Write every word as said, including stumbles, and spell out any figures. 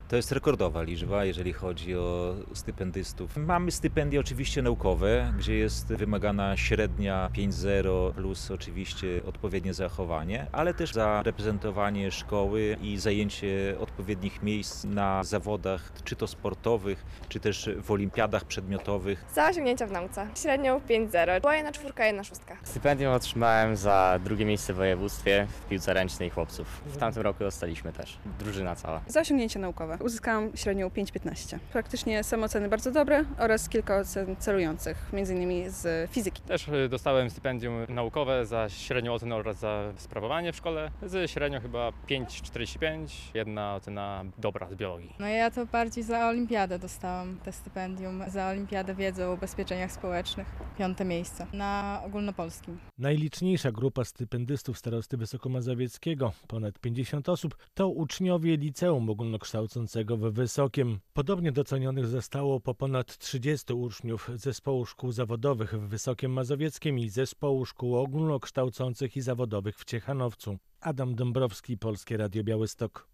To jest rekordowa liczba, jeżeli chodzi o stypendystów. Mamy stypendia oczywiście naukowe, gdzie jest wymagana średnia pięć zero plus oczywiście odpowiednie zachowanie, ale też za reprezentowanie szkoły i zajęcie odpowiednich miejsc na zawodach, czy to sportowych, czy też w olimpiadach przedmiotowych. Za osiągnięcia w nauce. Średnią pięć zero. Była jedna czwórka, jedna szóstka. Stypendium otrzymałem za drugie miejsce w województwie w piłce ręcznej chłopców. W tamtym roku dostaliśmy też. Drużyna cała. Za osiągnięcia naukowe. Uzyskałam średnią pięć piętnaście. Praktycznie same oceny bardzo dobre oraz kilka ocen celujących, między innymi z fizyki. Też dostałem stypendium naukowe za średnią ocenę oraz za sprawowanie w szkole. Z średnią chyba pięć czterdzieści pięć, jedna ocena dobra z biologii. No ja to bardziej za olimpiadę dostałam te stypendium, za olimpiadę wiedzy o ubezpieczeniach społecznych. Piąte miejsce na ogólnopolskim. Najliczniejsza grupa stypendystów starosty Wysokomazowieckiego, ponad pięćdziesiąt osób, to uczniowie liceum ogólnokształcącego w Wysokiem. Podobnie docenionych zostało po ponad trzydziestu uczniów Zespołu Szkół Zawodowych w Wysokiem Mazowieckim i Zespołu Szkół Ogólnokształcących i Zawodowych w Ciechanowcu. Adam Dąbrowski, Polskie Radio Białystok.